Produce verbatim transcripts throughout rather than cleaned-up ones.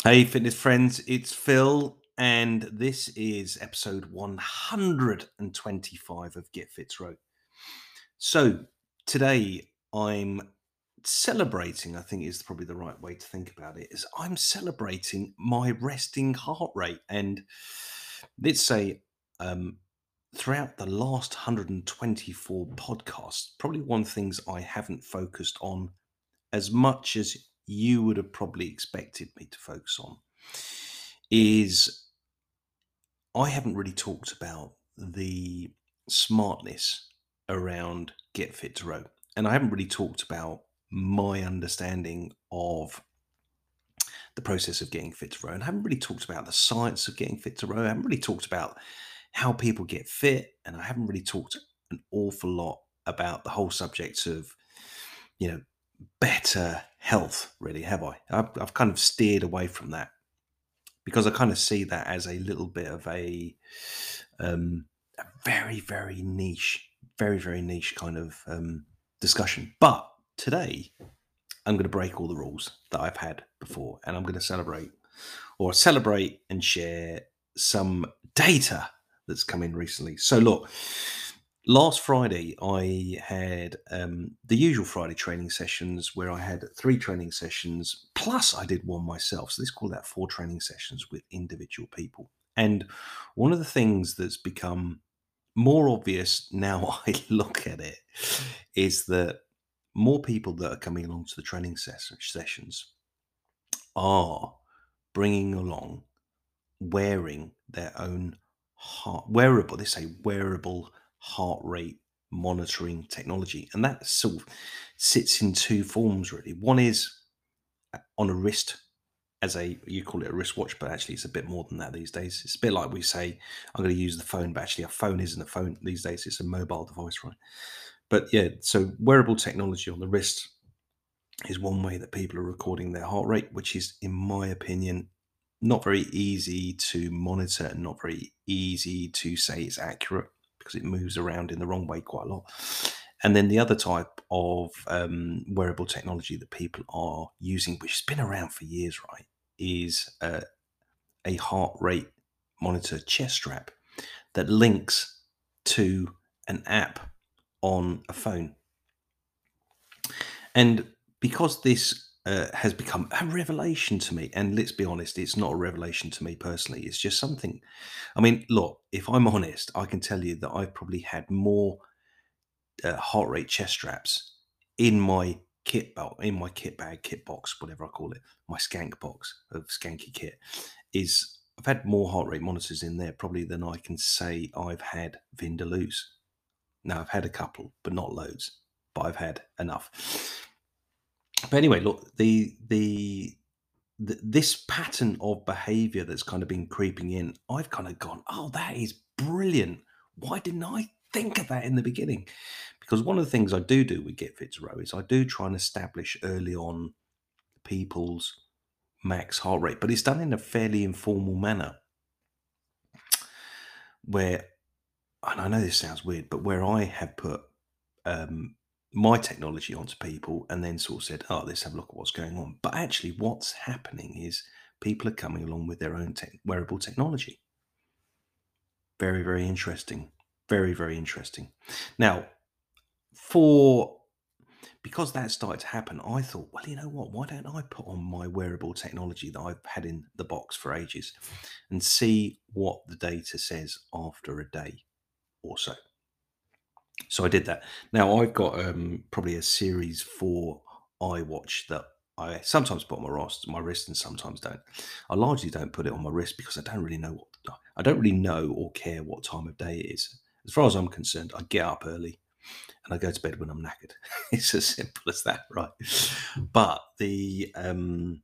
Hey, fitness friends, it's Phil, and this is episode one hundred twenty-five of Get Fit Row. So, today I'm celebrating, I think is probably the right way to think about it, is I'm celebrating my resting heart rate. And let's say, um, throughout the last one hundred twenty-four podcasts, probably one of the things I haven't focused on as much as you would have probably expected me to focus on is I haven't really talked about the smartness around Get Fit to Row. And I haven't really talked about my understanding of the process of getting fit to row. And I haven't really talked about the science of getting fit to row. I haven't really talked about how people get fit. And I haven't really talked an awful lot about the whole subject of, you know, better health, really, have I? I've, I've kind of steered away from that because I kind of see that as a little bit of a, um, a very, very niche, very, very niche kind of um, discussion. But today, I'm going to break all the rules that I've had before, and I'm going to celebrate or celebrate and share some data that's come in recently. So, look, last Friday I had um, the usual Friday training sessions where I had three training sessions plus I did one myself. So let's call that four training sessions with individual people. And one of the things that's become more obvious now I look at it is that more people that are coming along to the training ses- sessions are bringing along wearing their own heart wearable. They say wearable heart rate monitoring technology, and that sort of sits in two forms really. One is on a wrist as a you call it a wristwatch, but actually it's a bit more than that these days. It's a bit like we say I'm going to use the phone, but actually a phone isn't a phone these days. It's a mobile device, right? But yeah, so wearable technology on the wrist is one way that people are recording their heart rate, which is, in my opinion, not very easy to monitor and not very easy to say it's accurate because it moves around in the wrong way quite a lot. And then the other type of um, wearable technology that people are using, which has been around for years, right, is uh, a heart rate monitor chest strap that links to an app on a phone. And because this uh, has become a revelation to me, and let's be honest, it's not a revelation to me personally. It's just something. I mean, look, if I'm honest, I can tell you that I've probably had more uh, heart rate chest straps in my kit belt, in my kit bag, kit box, whatever I call it, my skank box of skanky kit. Is I've had more heart rate monitors in there probably than I can say I've had Vindaloos. Now I've had a couple, but not loads. But I've had enough. But anyway, look, the the, the this pattern of behaviour that's kind of been creeping in, I've kind of gone, oh, that is brilliant. Why didn't I think of that in the beginning? Because one of the things I do do with Get Fit to Row is I do try and establish early on people's max heart rate, but it's done in a fairly informal manner where, and I know this sounds weird, but where I have put um, my technology onto people and then sort of said, oh, let's have a look at what's going on. But actually, what's happening is people are coming along with their own tech wearable technology. Very, very interesting. Very, very interesting. Now, for because that started to happen, I thought, well, you know what? Why don't I put on my wearable technology that I've had in the box for ages and see what the data says after a day or so? So I did that. Now I've got um, probably a Series Four iWatch that I sometimes put on my wrist, my wrist, and sometimes don't. I largely don't put it on my wrist because I don't really know what I don't really know or care what time of day it is. As far as I'm concerned, I get up early and I go to bed when I'm knackered. It's as simple as that, right? But the um,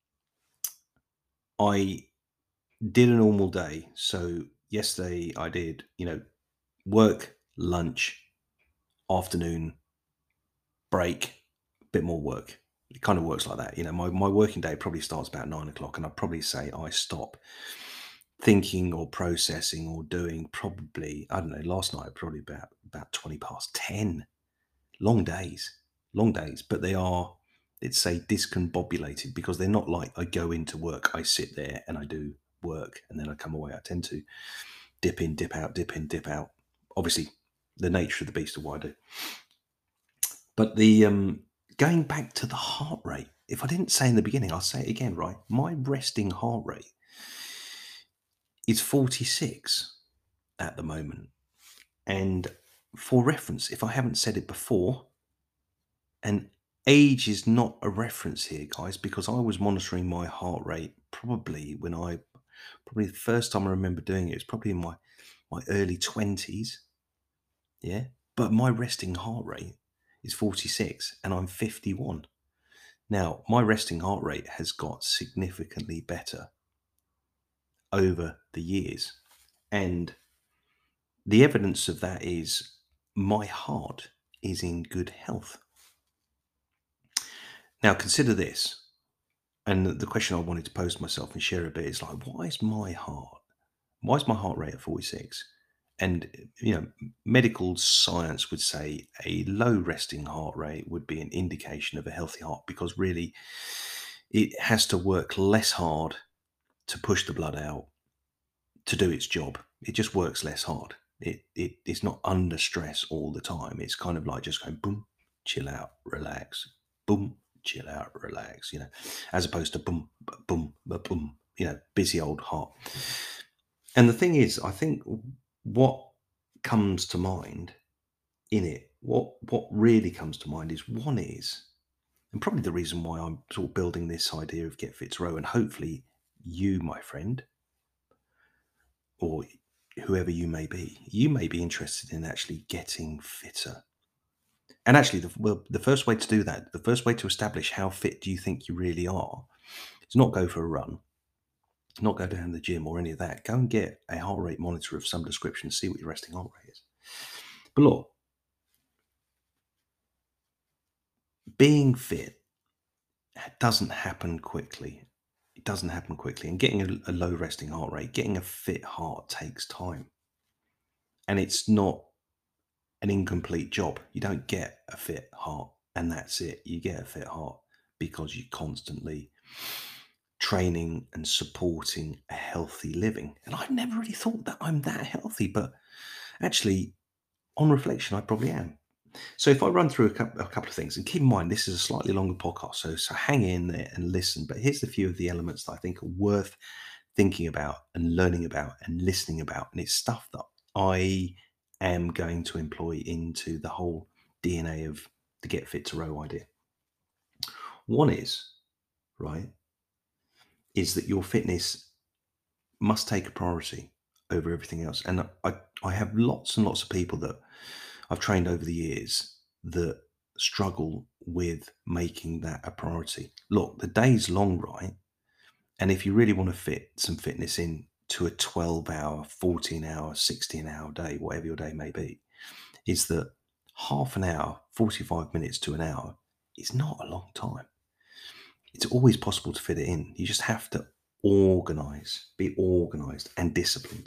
I did a normal day. So yesterday I did, you know, work, lunch, afternoon, break, bit more work. It kind of works like that. You know, my, my working day probably starts about nine o'clock, and I'd probably say I stop thinking or processing or doing probably, I don't know, last night probably about about twenty past ten. Long days. Long days. But they are Let's say discombobulated, because they're not like I go into work, I sit there and I do work and then I come away. I tend to dip in, dip out, dip in, dip out. Obviously, the nature of the beast of what I do. But the um, going back to the heart rate, if I didn't say in the beginning, I'll say it again, right? My resting heart rate is forty-six at the moment. And for reference, if I haven't said it before, and age is not a reference here, guys, because I was monitoring my heart rate probably when I, probably the first time I remember doing it was probably in my, my early twenties. Yeah. But my resting heart rate is forty-six and I'm fifty-one. Now, my resting heart rate has got significantly better over the years. And the evidence of that is my heart is in good health. Now, consider this. And the question I wanted to pose to myself and share a bit is like, why is my heart, why is my heart rate at forty-six? And, you know, medical science would say a low resting heart rate would be an indication of a healthy heart, because really it has to work less hard to push the blood out to do its job. It just works less hard. It, it It's not under stress all the time. It's kind of like just going boom, chill out, relax, boom, chill out, relax, you know, as opposed to boom, b- boom, b- boom, you know, busy old heart. And the thing is, I think what comes to mind in it, what what really comes to mind is one is, and probably the reason why I'm sort of building this idea of Get Fit to Row, and hopefully you, my friend, or whoever you may be, you may be interested in actually getting fitter. And actually, the, well, the first way to do that, the first way to establish how fit do you think you really are, is not go for a run, not go down to the gym or any of that. Go and get a heart rate monitor of some description, see what your resting heart rate is. But look, being fit doesn't happen quickly. It doesn't happen quickly. And getting a, a low resting heart rate, getting a fit heart takes time. And it's not an incomplete job. You don't get a fit heart and that's it. You get a fit heart because you're constantly training and supporting a healthy living. And I've never really thought that I'm that healthy, but actually, on reflection, I probably am. So if I run through a couple, a couple of things, and keep in mind this is a slightly longer podcast, so so hang in there and listen. But here's a few of the elements that I think are worth thinking about and learning about and listening about, and it's stuff that I am going to employ into the whole D N A of the Get Fit to Row idea. One is, right, is that your fitness must take a priority over everything else. And I, I have lots and lots of people that I've trained over the years that struggle with making that a priority. Look, the day's long, right? And if you really want to fit some fitness in to a twelve hour, fourteen hour, sixteen hour day, whatever your day may be, is that half an hour, forty-five minutes to an hour is not a long time. It's always possible to fit it in. You just have to organize, be organized and disciplined.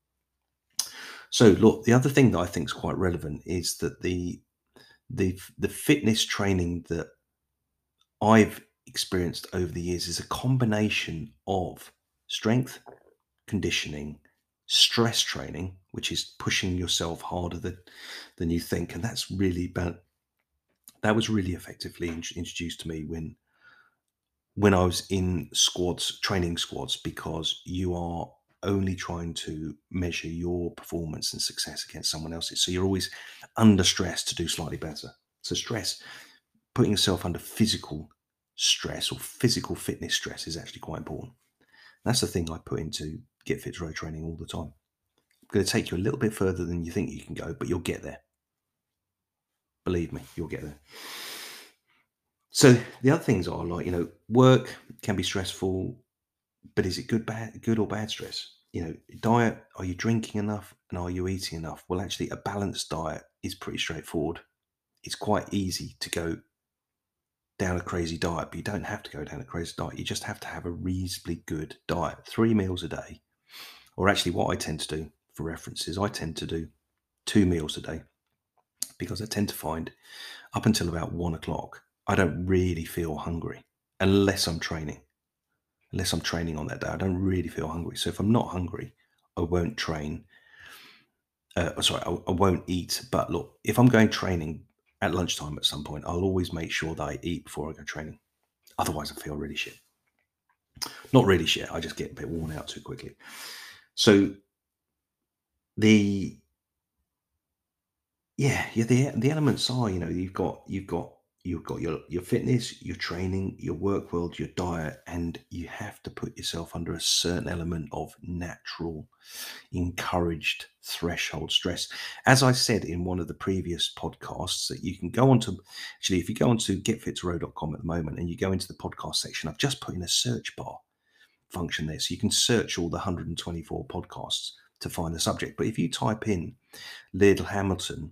So look, the other thing that I think is quite relevant is that the the the fitness training that I've experienced over the years is a combination of strength, conditioning, stress training, which is pushing yourself harder than, than you think. And that's really about, that was really effectively in- introduced to me when when I was in squads, training squads, because you are only trying to measure your performance and success against someone else's. So you're always under stress to do slightly better. So stress, putting yourself under physical stress or physical fitness stress is actually quite important. That's the thing I put into Get Fit to Row training all the time. I'm going to take you a little bit further than you think you can go, but you'll get there. Believe me, you'll get there. So the other things are like, you know, work can be stressful, but is it good, bad, good or bad stress? You know, diet, are you drinking enough and are you eating enough? Well, actually, a balanced diet is pretty straightforward. It's quite easy to go down a crazy diet, but you don't have to go down a crazy diet. You just have to have a reasonably good diet, three meals a day. Or actually, what I tend to do for references, I tend to do two meals a day because I tend to find up until about one o'clock, I don't really feel hungry unless I'm training. Unless I'm training on that day, I don't really feel hungry. So if I'm not hungry, I won't train. Uh, oh, sorry, I, I won't eat. But look, if I'm going training at lunchtime at some point, I'll always make sure that I eat before I go training. Otherwise, I feel really shit. Not really shit. I just get a bit worn out too quickly. So the yeah, yeah, the the elements are, you know, you've got you've got you've got your your fitness, your training, your work world, your diet, and you have to put yourself under a certain element of natural, encouraged threshold stress. As I said in one of the previous podcasts, that you can go on to actually, if you go onto get fit to row dot com at the moment and you go into the podcast section, I've just put in a search bar function there. So you can search all the one hundred twenty-four podcasts to find the subject. But if you type in Liddell Hamilton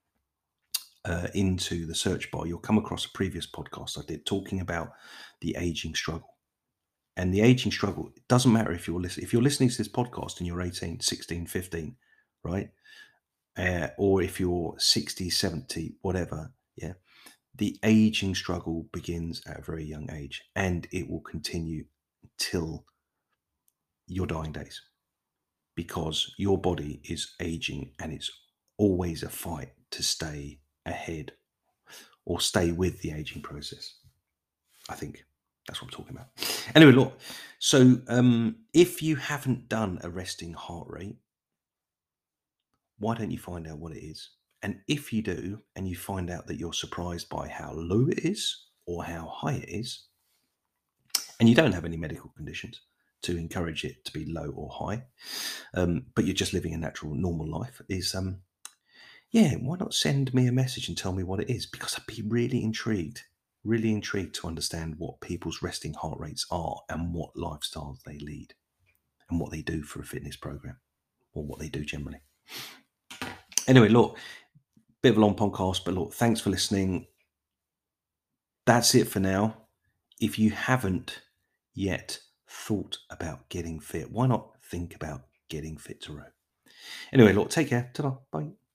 uh, into the search bar, you'll come across a previous podcast I did talking about the aging struggle. And the aging struggle, it doesn't matter if you're listening, if you're listening to this podcast and you're eighteen, sixteen, fifteen, right? Uh, or if you're sixty, seventy, whatever, yeah. The aging struggle begins at a very young age and it will continue till your dying days because your body is aging and it's always a fight to stay ahead or stay with the aging process. I think that's what I'm talking about. Anyway, look, so um, if you haven't done a resting heart rate, why don't you find out what it is? And if you do, and you find out that you're surprised by how low it is or how high it is, and you don't have any medical conditions to encourage it to be low or high, um, but you're just living a natural, normal life, is um, yeah, why not send me a message and tell me what it is? Because I'd be really intrigued, really intrigued to understand what people's resting heart rates are and what lifestyles they lead and what they do for a fitness program or what they do generally. Anyway, look, bit of a long podcast, but look, thanks for listening. That's it for now. If you haven't yet thought about getting fit, why not think about getting fit to row? Anyway, look, take care. Ta-da. Bye.